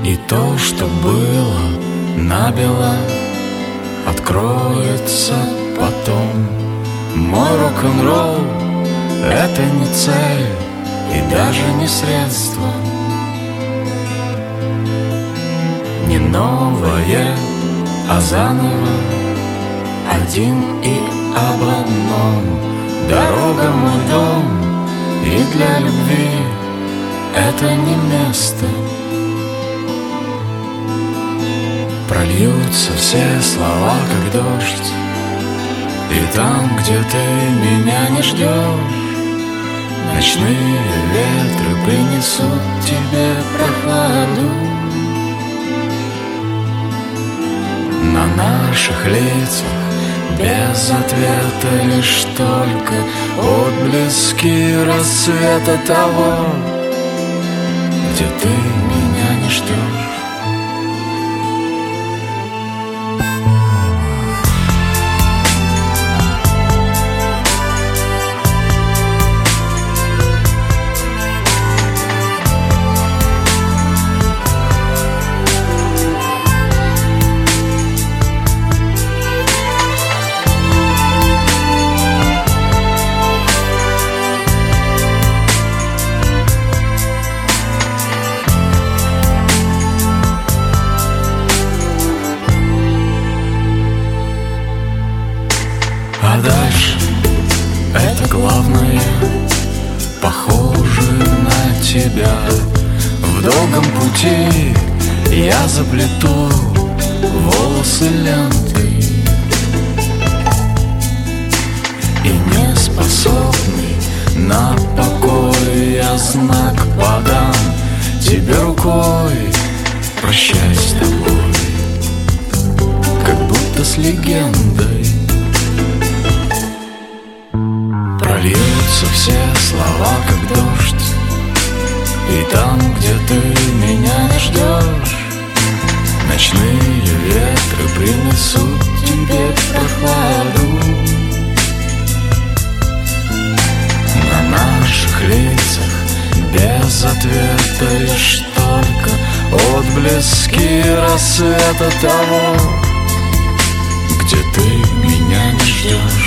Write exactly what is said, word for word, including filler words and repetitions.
И то, что было набело, откроется потом. Мой рок-н-ролл — это не цель и даже не средство, не новое, а заново, один и об одном. Дорога — мой дом, и для любви это не место. Прольются все слова, как дождь, и там, где ты меня не ждешь, ночные ветры принесут тебе прохладу. На наших лицах без ответа лишь только отблески рассвета того, где ты меня не ждешь. А дальше это главное, похоже на тебя. В долгом пути я заплету волосы лентой, и не способный на покой я знак подам тебе рукой. Прощай с тобой, как будто с легендой. Прольются все слова, как дождь, и там, где ты меня не ждешь, ночные ветры принесут тебе прохладу. На наших лицах без ответа лишь только отблески рассвета того, где ты меня не ждешь.